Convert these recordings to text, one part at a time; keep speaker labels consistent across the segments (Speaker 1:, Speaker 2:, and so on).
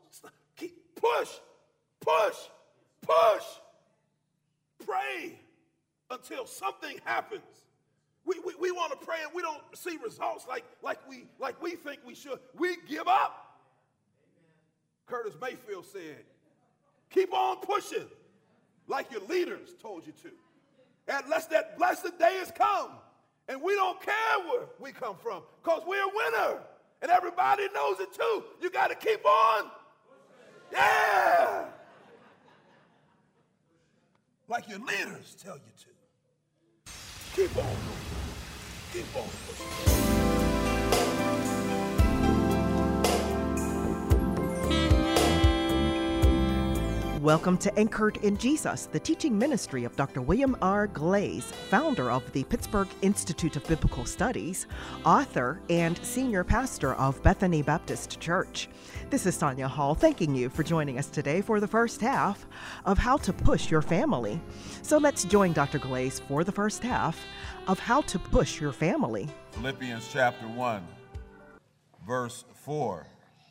Speaker 1: Keep push, push, push. Pray until something happens. We want to pray and we don't see results like we think we should. We give up. Curtis Mayfield said, keep on pushing like your leaders told you to. Unless that blessed day has come. And we don't care where we come from because we're a winner. And everybody knows it too. You got to keep on. Yeah. Like your leaders tell you to. Keep on moving. Keep on pushing.
Speaker 2: Welcome to Anchored in Jesus, the teaching ministry of Dr. William R. Glaze, founder of the Pittsburgh Institute of Biblical Studies, author, and senior pastor of Bethany Baptist Church. This is Sonia Hall thanking you for joining us today for the first half of How to Push Your Family. So let's join Dr. Glaze for the first half of How to Push Your Family.
Speaker 3: Philippians chapter 1, verse 4.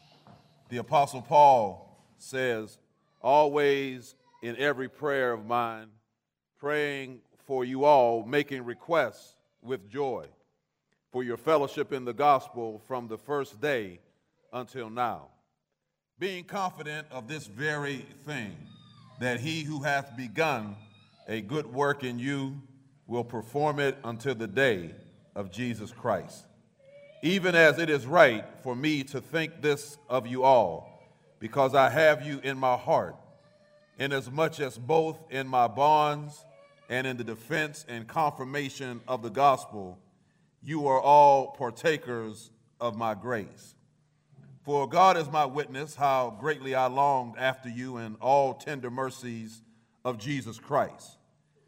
Speaker 3: The Apostle Paul says, always in every prayer of mine, praying for you all, making requests with joy for your fellowship in the gospel from the first day until now, being confident of this very thing, that he who hath begun a good work in you will perform it until the day of Jesus Christ. Even as it is right for me to think this of you all, because I have you in my heart, inasmuch as both in my bonds and in the defense and confirmation of the gospel, you are all partakers of my grace. For God is my witness, how greatly I longed after you in all tender mercies of Jesus Christ.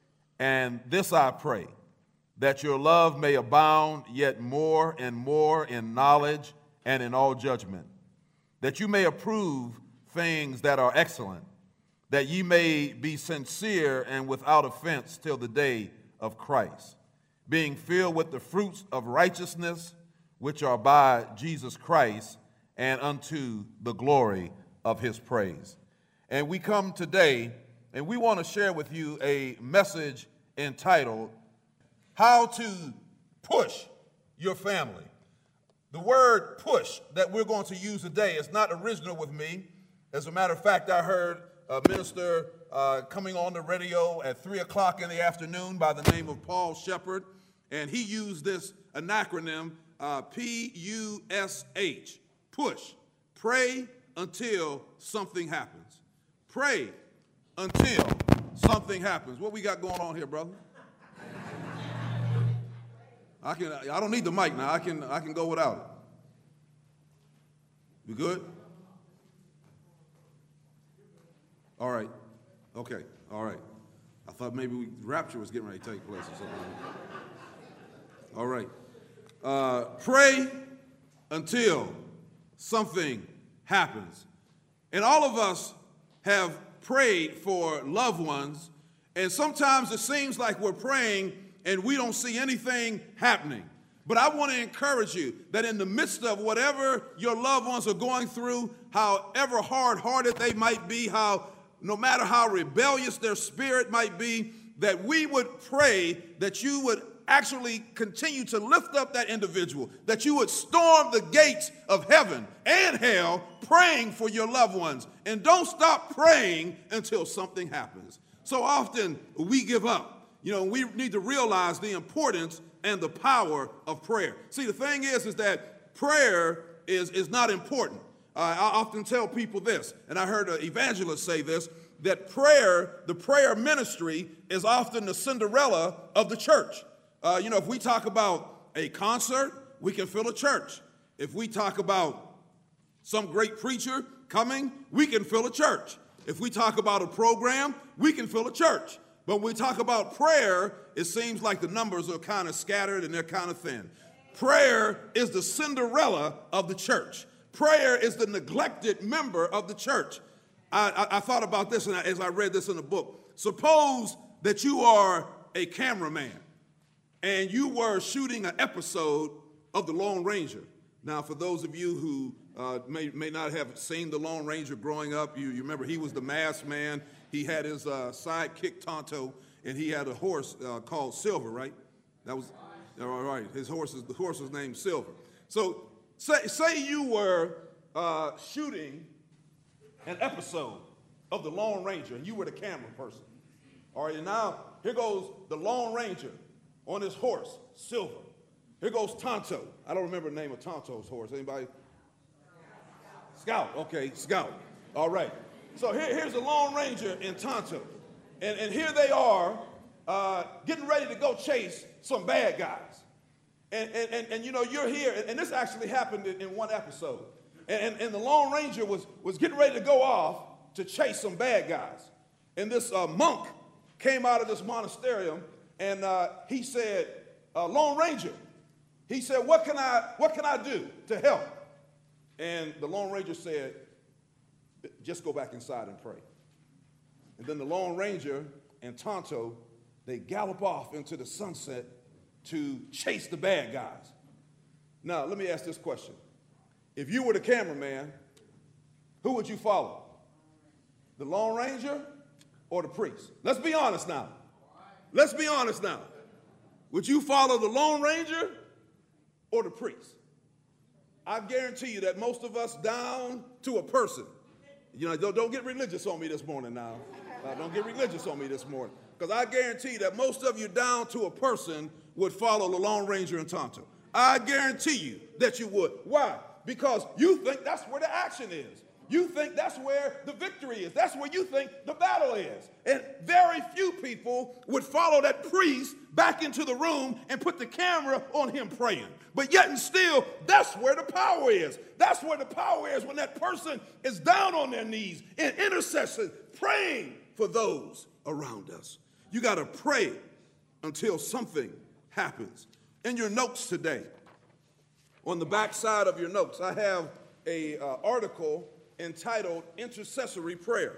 Speaker 3: And this I pray, that your love may abound yet more and more in knowledge and in all judgment, that you may approve things that are excellent, that ye may be sincere and without offense till the day of Christ, being filled with the fruits of righteousness, which are by Jesus Christ, and unto the glory of his praise. And we come today, and we want to share with you a message entitled, How to Push Your Family. The word push that we're going to use today is not original with me. As a matter of fact, I heard a minister coming on the radio at 3 o'clock in the afternoon by the name of Paul Shepard, and he used this acronym, P-U-S-H, push. Pray until something happens. Pray until something happens. What we got going on here, brother? I don't need the mic now. I can go without it. We good? All right. Okay. All right. I thought maybe rapture was getting ready to take place or something. All right. Pray until something happens. And all of us have prayed for loved ones, and sometimes it seems like we're praying and we don't see anything happening. But I want to encourage you that in the midst of whatever your loved ones are going through, however hard-hearted they might be, no matter how rebellious their spirit might be, that we would pray that you would actually continue to lift up that individual, that you would storm the gates of heaven and hell praying for your loved ones. And don't stop praying until something happens. So often we give up. We need to realize the importance and the power of prayer. See, the thing is that prayer is not important. I often tell people this, and I heard an evangelist say this, that the prayer ministry is often the Cinderella of the church. If we talk about a concert, we can fill a church. If we talk about some great preacher coming, we can fill a church. If we talk about a program, we can fill a church. But when we talk about prayer, it seems like the numbers are kind of scattered and they're kind of thin. Prayer is the Cinderella of the church. Prayer is the neglected member of the church. I thought about this as I read this in the book. Suppose that you are a cameraman and you were shooting an episode of The Lone Ranger. Now, for those of you who
Speaker 1: may not have seen the Lone Ranger growing up. You remember he was the masked man. He had his sidekick Tonto, and he had a horse called Silver, right? That was all right. The horse was named Silver. So say you were shooting an episode of the Lone Ranger, and you were the camera person. All right, and now here goes the Lone Ranger on his horse, Silver. Here goes Tonto. I don't remember the name of Tonto's horse. Anybody? Scout. Okay, Scout. All right. So here's the Lone Ranger and Tonto. And here they are getting ready to go chase some bad guys. And you know, you're here, and this actually happened in one episode. And the Lone Ranger was getting ready to go off to chase some bad guys. And this monk came out of this monasterium, and he said, Lone Ranger, he said, what can I do to help? And the Lone Ranger said, just go back inside and pray. And then the Lone Ranger and Tonto, they gallop off into the sunset to chase the bad guys. Now, let me ask this question. If you were the cameraman, who would you follow? The Lone Ranger or the priest? Let's be honest now. Let's be honest now. Would you follow the Lone Ranger or the priest? I guarantee you that most of us down to a person. You know, don't get religious on me this morning now. Don't get religious on me this morning. Because I guarantee you that most of you down to a person would follow the Lone Ranger and Tonto. I guarantee you that you would. Why? Because you think that's where the action is. You think that's where the victory is. That's where you think the battle is. And very few people would follow that priest back into the room and put the camera on him praying. But yet and still, that's where the power is. That's where the power is when that person is down on their knees in intercession, praying for those around us. You got to pray until something happens. In your notes today, on the back side of your notes, I have an article entitled Intercessory Prayer.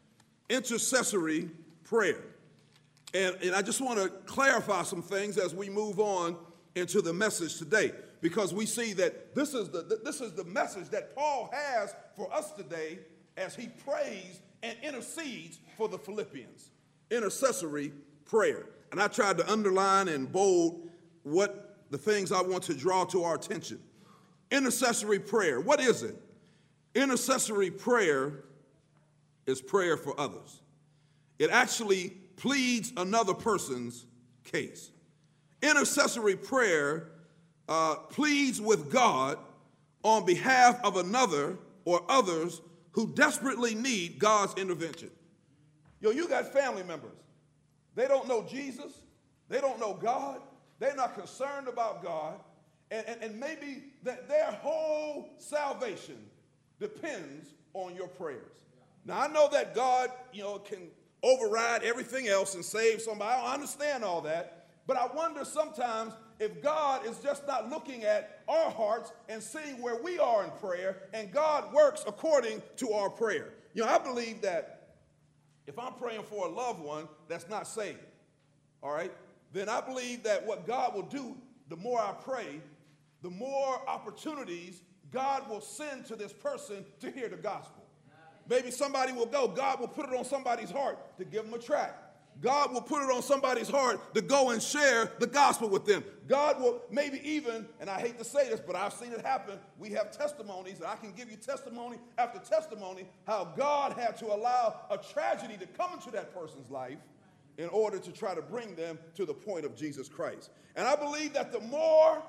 Speaker 1: Intercessory prayer. And I just want to clarify some things as we move on into the message today, because we see that this is the message that Paul has for us today as he prays and intercedes for the Philippians. Intercessory prayer. And I tried to underline and bold what the things I want to draw to our attention. Intercessory prayer. What is it? Intercessory prayer is prayer for others. It actually pleads another person's case. Intercessory prayer pleads with God on behalf of another or others who desperately need God's intervention. You got family members. They don't know Jesus. They don't know God. They're not concerned about God. And maybe that their whole salvation depends on your prayers. Now, I know that God, can override everything else and save somebody. I understand all that. But I wonder sometimes if God is just not looking at our hearts and seeing where we are in prayer, and God works according to our prayer. I believe that if I'm praying for a loved one that's not saved, all right, then I believe that what God will do, the more I pray, the more opportunities God will send to this person to hear the gospel. Maybe somebody will go. God will put it on somebody's heart to give them a tract. God will put it on somebody's heart to go and share the gospel with them. God will maybe even, and I hate to say this, but I've seen it happen. We have testimonies, and I can give you testimony after testimony, how God had to allow a tragedy to come into that person's life in order to try to bring them to the point of Jesus Christ. And I believe that the more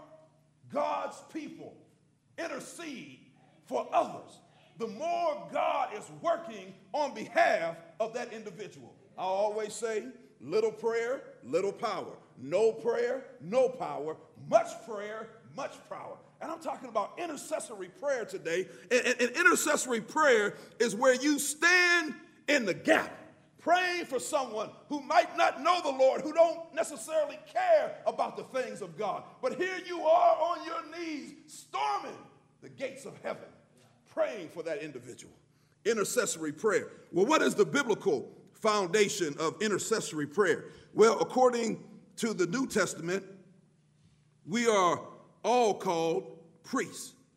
Speaker 1: God's people intercede for others, the more God is working on behalf of that individual. I always say, little prayer, little power. No prayer, no power. Much prayer, much power. And I'm talking about intercessory prayer today. And intercessory prayer is where you stand in the gap, praying for someone who might not know the Lord, who don't necessarily care about the things of God. But here you are on your knees, storming the gates of heaven, praying for that individual. Intercessory prayer. Well, what is the biblical foundation of intercessory prayer? Well, according to the New Testament, we are all called priests.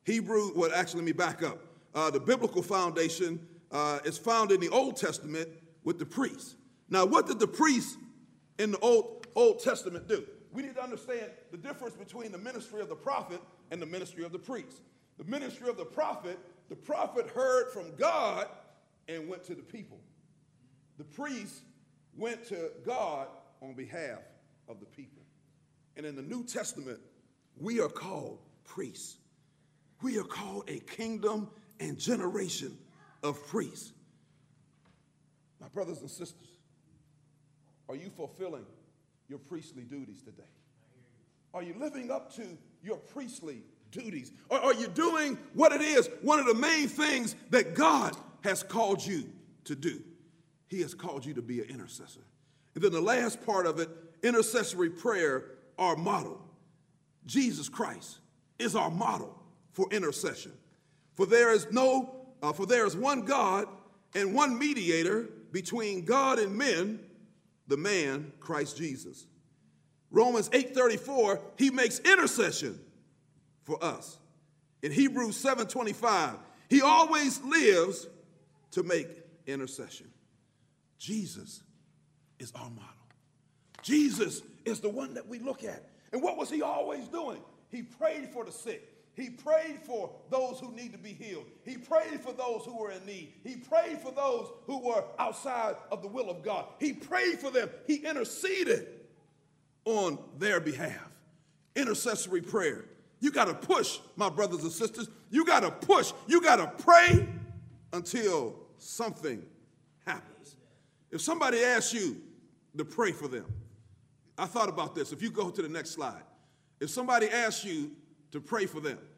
Speaker 4: Let me back up. The biblical foundation is found in the Old Testament with the priests. Now, what did the priests in the Old Testament do? We need to understand the difference between the ministry of the prophet and the ministry of the priest. The ministry of the prophet heard from God and went to the people. The priest went to God on behalf of the people. And in the New Testament, we are called priests. We are called a kingdom and generation of priests. My brothers and sisters, are you fulfilling your priestly duties today? Are you living up to your priestly duties? Or are you doing what it is, one of the main things that God has called you to do? He has called you to be an intercessor. And then the last part of it, intercessory prayer, our model. Jesus Christ is our model for intercession. For there is one God and one mediator between God and men, the man Christ Jesus. Romans 8:34, he makes intercession for us. In Hebrews 7:25, he always lives to make intercession. Jesus is our model. Jesus is the one that we look at. And what was he always doing? He prayed for the sick. He prayed for those who need to be healed. He prayed for those who were in need. He prayed for those who were outside of the will of God. He prayed for them. He interceded on their behalf. Intercessory prayer. You got to push, my brothers and sisters. You got to push. You got to pray until something happens. If somebody asks you to pray for them, I thought about this. If you go to the next slide. If somebody asks you to pray for them.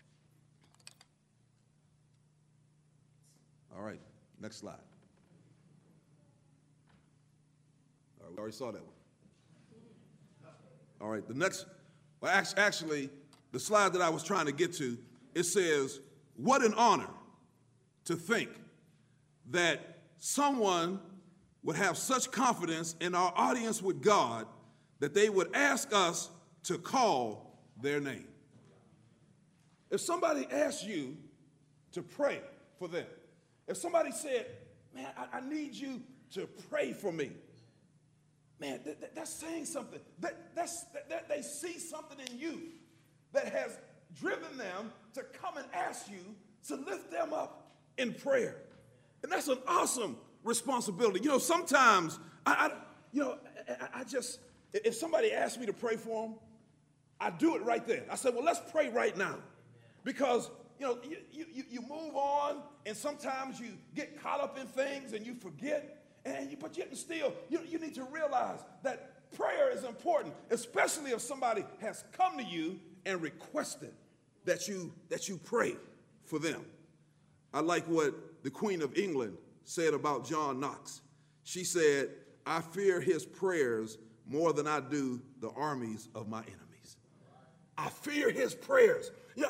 Speaker 4: All right, next slide. All right, we already saw that one. All right, the next, well, actually, the slide that I was trying to get to, it says, what an honor to think that someone would have such confidence in our audience with God that they would ask us to call their name. If somebody asked you to pray for them, if somebody said, man, I need you to pray for me, man, that's saying something. That they see something in you that has driven them to come and ask you to lift them up in prayer. And that's an awesome responsibility. You know, sometimes, if somebody asks me to pray for them, I do it right there. I say, well, let's pray right now. Because, you move on, and sometimes you get caught up in things and you forget. But yet still, you need to realize that prayer is important, especially if somebody has come to you and requested that you pray for them. I like what the Queen of England said about John Knox. She said, I fear his prayers more than I do the armies of my enemies. I fear his prayers. Yeah.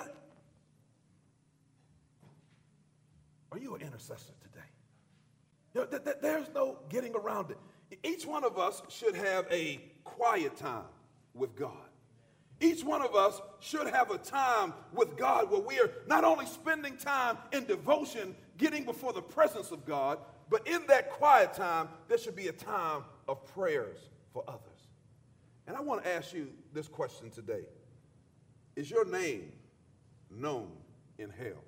Speaker 4: Are you an intercessor today? There's no getting around it. Each one of us should have a quiet time with God. Each one of us should have a time with God where we are not only spending time in devotion, getting before the presence of God, but in that quiet time, there should be a time of prayers for others. And I want to ask you this question today. Is your name known in hell?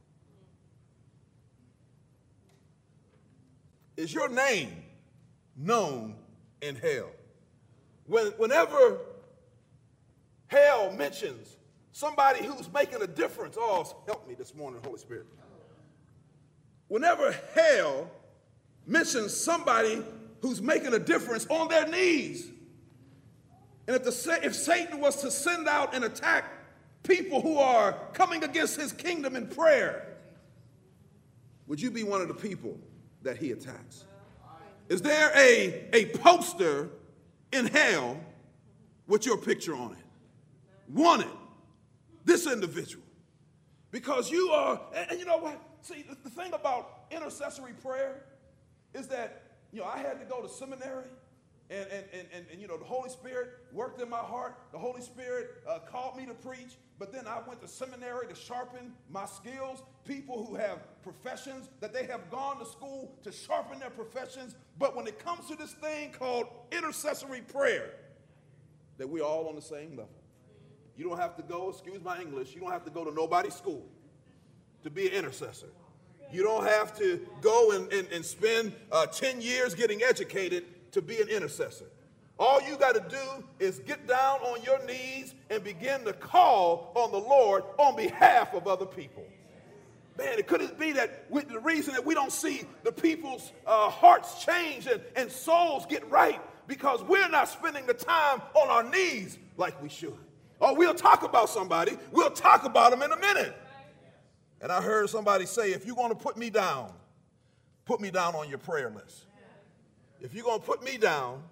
Speaker 4: Is your name known in hell? Whenever hell mentions somebody who's making a difference, oh, help me this morning, Holy Spirit. Whenever hell mentions somebody who's making a difference on their knees, and if Satan was to send out and attack people who are coming against his kingdom in prayer, would you be one of the people that he attacks? Is there a poster in hell with your picture on it? Wanted, this individual. Because you are, and you know what? See, the thing about intercessory prayer is that, I had to go to seminary And the Holy Spirit worked in my heart. The Holy Spirit called me to preach. But then I went to seminary to sharpen my skills. People who have professions that they have gone to school to sharpen their professions. But when it comes to this thing called intercessory prayer, that we're all on the same level. You don't have to go, excuse my English, you don't have to go to nobody's school to be an intercessor. You don't have to go and spend 10 years getting educated to be an intercessor. All you got to do is get down on your knees and begin to call on the Lord on behalf of other people. Man, could it be that the reason that we don't see the people's hearts change and souls get right because we're not spending the time on our knees like we should? Or we'll talk about somebody, we'll talk about them in a minute. And I heard somebody say, if you're going to put me down on your prayer list. If you're going to put me down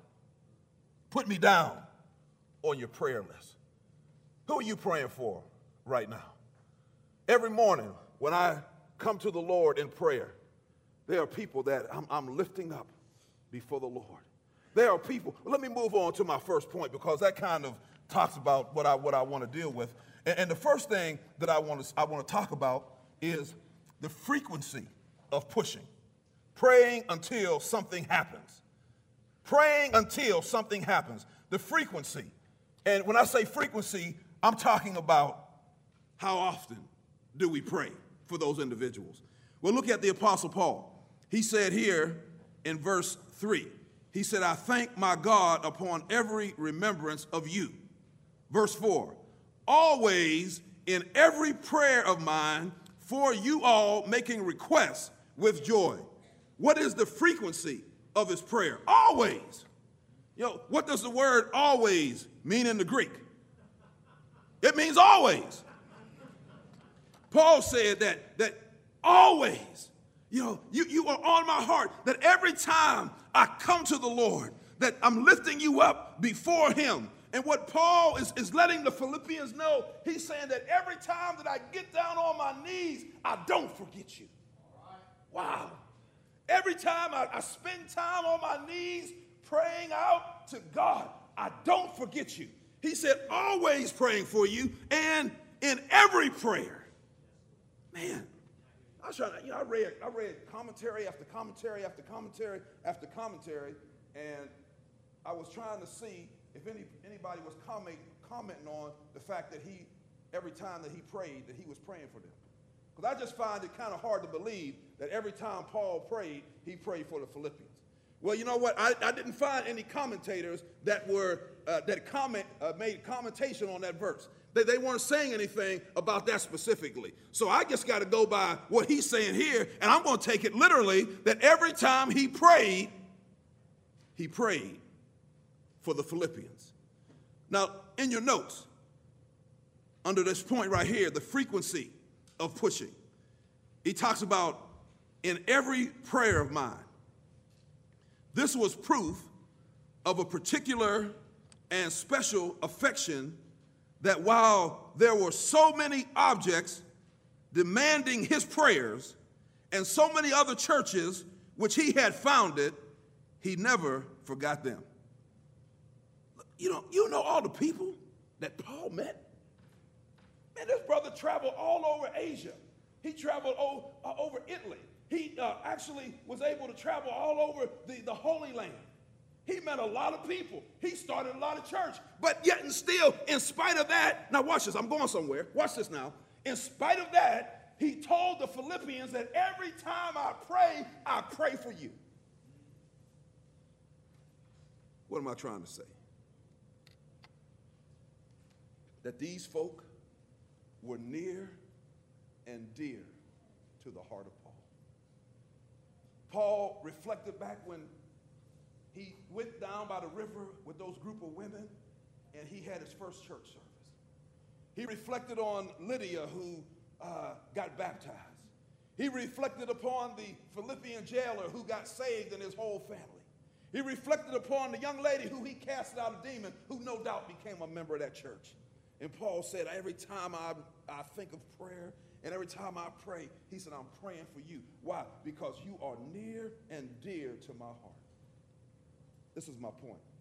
Speaker 4: on your prayer list. Who are you praying for right now? Every morning when I come to the Lord in prayer, there are people that I'm lifting up before the Lord. There are people, let me move on to my first point because that kind of talks about what I want to deal with. And the first thing that I want to talk about is the frequency of pushing. Praying until something happens. Praying until something happens. The frequency. And when I say frequency, I'm talking about how often do we pray for those individuals. Well, look at the Apostle Paul. He said here in verse 3, he said, I thank my God upon every remembrance of you. Verse 4, always in every prayer of mine for you all making requests with joy. What is the frequency of his prayer? Always. What does the word always mean in the Greek? It means always. Paul said that always, you are on my heart, that every time I come to the Lord, that I'm lifting you up before him. And what Paul is letting the Philippians know, he's saying that every time that I get down on my knees, I don't forget you. Wow. Every time I spend time on my knees praying out to God, I don't forget you. He said, always praying for you and in every prayer. Man, I was trying to, I read commentary after commentary after commentary after commentary, and I was trying to see if anybody was commenting on the fact that every time that he prayed, that he was praying for them. Because I just find it kind of hard to believe that every time Paul prayed, he prayed for the Philippians. Well, you know what? I didn't find any commentators that made commentation on that verse. They weren't saying anything about that specifically. So I just got to go by what he's saying here, and I'm going to take it literally that every time he prayed for the Philippians. Now, in your notes, under this point right here, the frequency of pushing, he talks about in every prayer of mine. This was proof of a particular and special affection that while there were so many objects demanding his prayers and so many other churches which he had founded, he never forgot them. You know all the people that Paul met? Man, this brother traveled all over Asia. He traveled over Italy. He actually was able to travel all over the Holy Land. He met a lot of people. He started a lot of church. But yet and still, in spite of that, now watch this, I'm going somewhere. Watch this now. In spite of that, he told the Philippians that every time I pray for you. What am I trying to say? That these folk were near and dear to the heart of Paul. Paul reflected back when he went down by the river with those group of women and he had his first church service. He reflected on Lydia who got baptized. He reflected upon the Philippian jailer who got saved and his whole family. He reflected upon the young lady who he casted out a demon who no doubt became a member of that church. And Paul said, every time I think of prayer and every time I pray, he said, I'm praying for you. Why? Because you are near and dear to my heart. This is my point.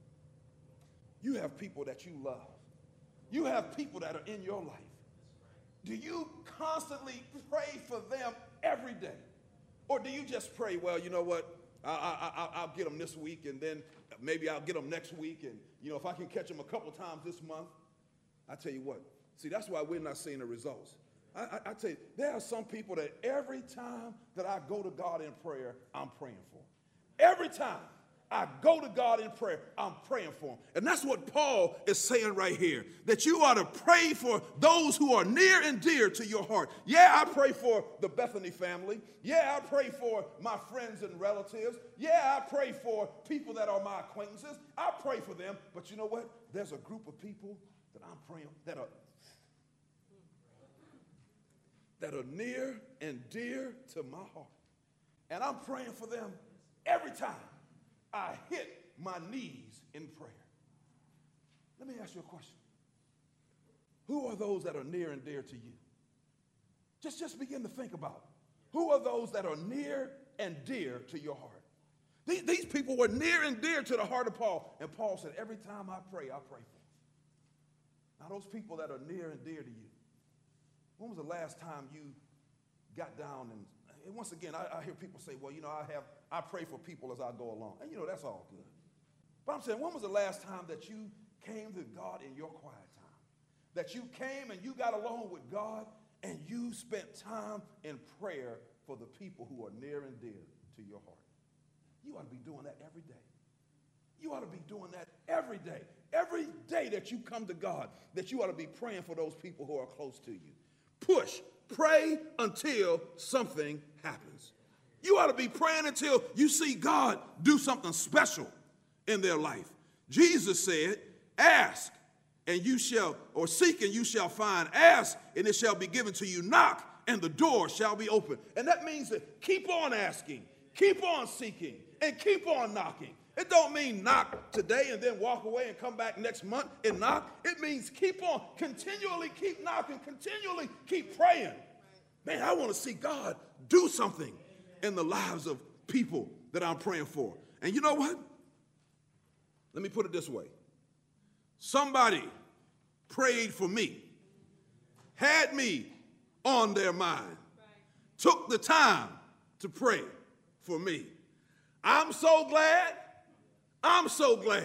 Speaker 4: you have people that you love. You have people that are in your life. Do you constantly pray for them every day? Or do you just pray, well, you know what, I'll get them this week, and then maybe I'll get them next week, and, you know, if I can catch them a couple times this month. I tell you what, see, that's why we're not seeing the results. I tell you, there are some people that every time that I go to God in prayer, I'm praying for. Every time I go to God in prayer, I'm praying for them. And that's what Paul is saying right here, that you ought to pray for those who are near and dear to your heart. Yeah, I pray for the Bethany family. Yeah, I pray for my friends and relatives. Yeah, I pray for people that are my acquaintances. I pray for them. But you know what? There's a group of people that I'm praying that are near and dear to my heart. And I'm praying for them every time I hit my knees in prayer. Let me ask you a question. Who are those that are near and dear to you? Just begin to think about it. Who are those that are near and dear to your heart? These people were near and dear to the heart of Paul. And Paul said, every time I pray for them. Now, those people that are near and dear to you, when was the last time you got down and once again, I hear people say, well, you know, I pray for people as I go along. And, you know, that's all good. But I'm saying, when was the last time that you came to God in your quiet time? That you came and you got along with God and you spent time in prayer for the people who are near and dear to your heart. You ought to be doing that every day. You ought to be doing that every day. Every day that you come to God, that you ought to be praying for those people who are close to you. Push. Pray until something happens. You ought to be praying until you see God do something special in their life. Jesus said, ask and you shall, or seek and you shall find. Ask and it shall be given to you. Knock and the door shall be open. And that means that keep on asking, keep on seeking, and keep on knocking. It don't mean knock today and then walk away and come back next month and knock. It means keep on, continually keep knocking, continually keep praying. Man, I want to see God do something in the lives of people that I'm praying for. And you know what? Let me put it this way. Somebody prayed for me, had me on their mind, took the time to pray for me. I'm so glad. I'm so glad.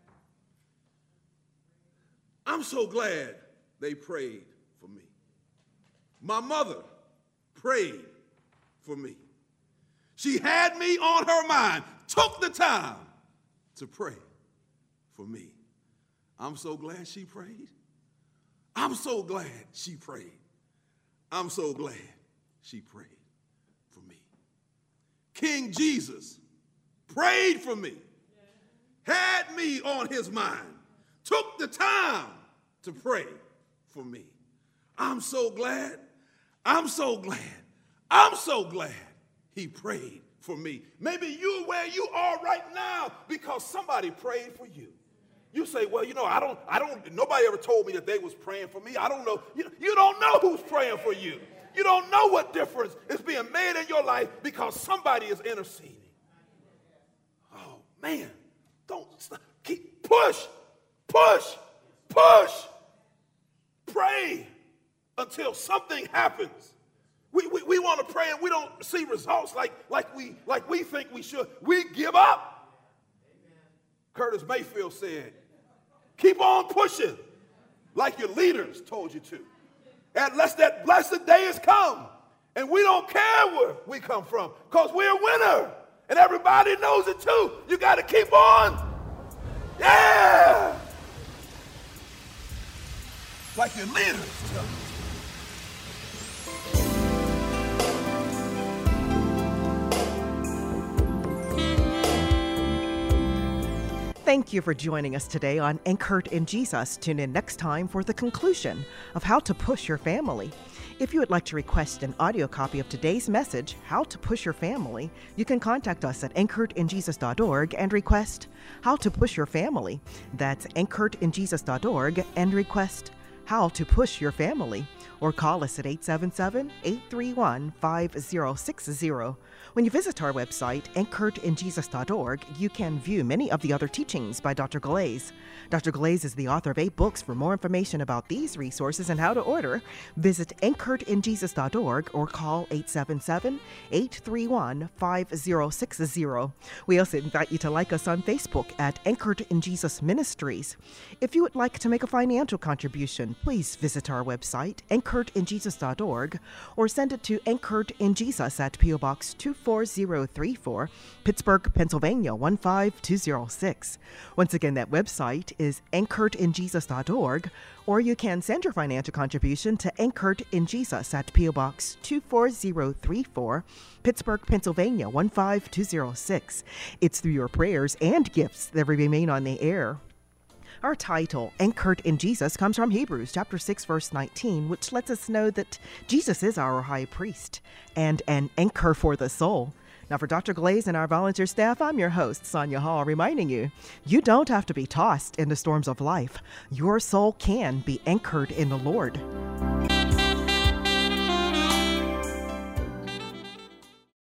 Speaker 4: I'm so glad they prayed for me. My mother prayed for me. She had me on her mind, took the time to pray for me. I'm so glad she prayed. I'm so glad she prayed. I'm so glad she prayed for me. King Jesus prayed for me. Had me on his mind, took the time to pray for me. I'm so glad, I'm so glad, I'm so glad he prayed for me. Maybe you're where you are right now because somebody prayed for you. You say, well, you know, I don't, nobody ever told me that they was praying for me. I don't know. You don't know who's praying for you. You don't know what difference is being made in your life because somebody is interceding. Oh, man. Don't stop. Keep push. Pray until something happens. We want to pray and we don't see results like we think we should. We give up. Amen. Curtis Mayfield said, keep on pushing like your leaders told you to. Unless that blessed day has come. And we don't care where we come from because we're a winner. And everybody knows it too. You got to keep on. Yeah. Like your leaders tell you.
Speaker 2: Thank you for joining us today on Anchored in Jesus. Tune in next time for the conclusion of How to Push Your Family. If you would like to request an audio copy of today's message, How to Push Your Family, you can contact us at anchoredinjesus.org and request How to Push Your Family. That's anchoredinjesus.org and request how to push your family, or call us at 877-831-5060. When you visit our website, anchoredinjesus.org, you can view many of the other teachings by Dr. Glaze. Dr. Glaze is the author of 8 books. For more information about these resources and how to order, visit anchoredinjesus.org or call 877-831-5060. We also invite you to like us on Facebook at Anchored in Jesus Ministries. If you would like to make a financial contribution, please visit our website, anchoredinjesus.org, or send it to Anchored in Jesus at P.O. Box 24034, Pittsburgh, Pennsylvania 15206. Once again, that website is anchoredinjesus.org, or you can send your financial contribution to Anchored in Jesus at P.O. Box 24034, Pittsburgh, Pennsylvania 15206. It's through your prayers and gifts that we remain on the air. Our title, Anchored in Jesus, comes from Hebrews chapter 6, verse 19, which lets us know that Jesus is our high priest and an anchor for the soul. Now, for Dr. Glaze and our volunteer staff, I'm your host, Sonia Hall, reminding you, you don't have to be tossed in the storms of life. Your soul can be anchored in the Lord.